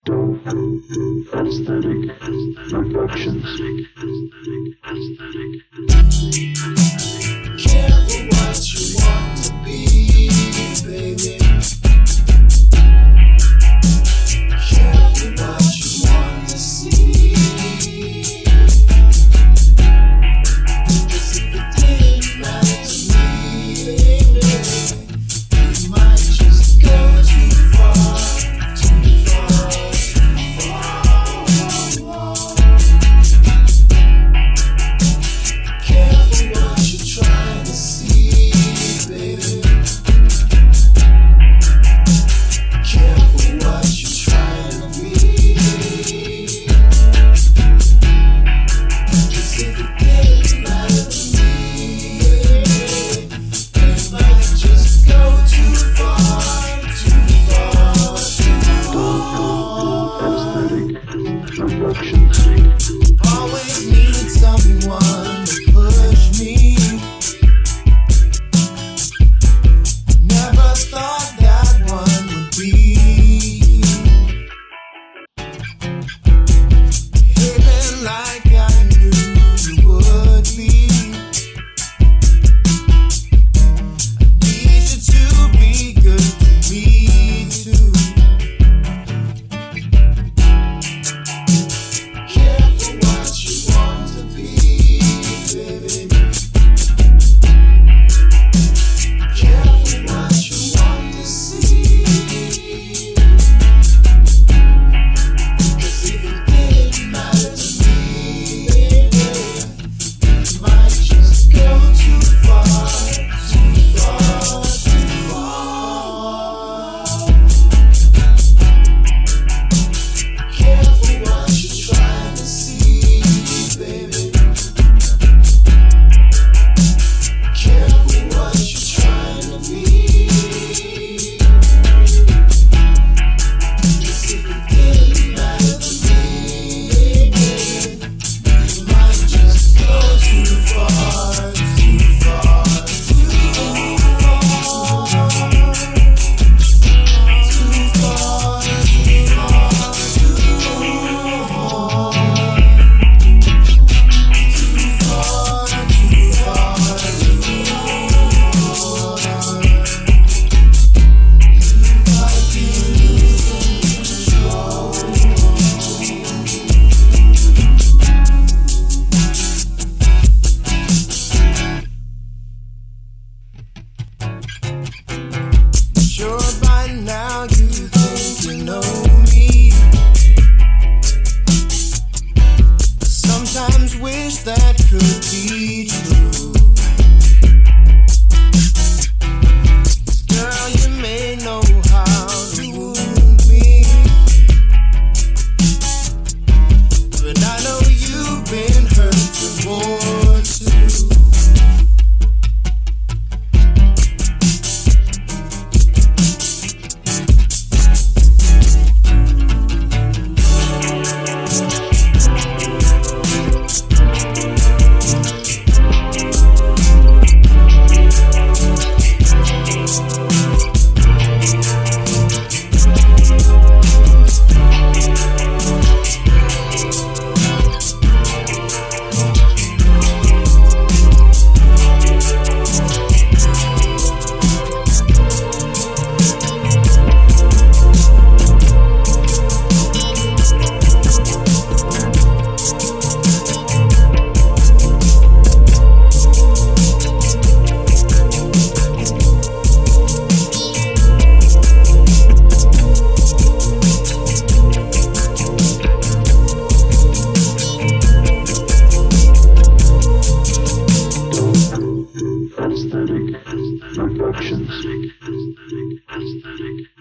Aesthetic Productions. Careful what you want to be, baby. Careful what you want to see. 'Cause if it didn't matter to me, baby, you might just go too far, too far, too far. Careful what you're trying to see, baby. Careful what you're trying to be. 'Cause if it didn't matter to me, you might just go too far, too far, too far. Aesthetic Productions. Always needed someone to push me. Never thought that one would be you. Behaving like I knew you would be. I need you to be good to me too. Careful what you want to be, baby. Careful what you want to see. 'Cause if it didn't matter to me, baby, you might just go too far, too far, too far. Careful what you're trying to see, baby. Careful what you're trying to be. 'Cause if it didn't matter to me, baby, you might just go too far, too far, too far. Too far, too far, too far. Sure, by now you think you know me. Sometimes wish that could be true. Girl, you may know how to wound me, but I know you've been hurt before too. Aesthetic Productions.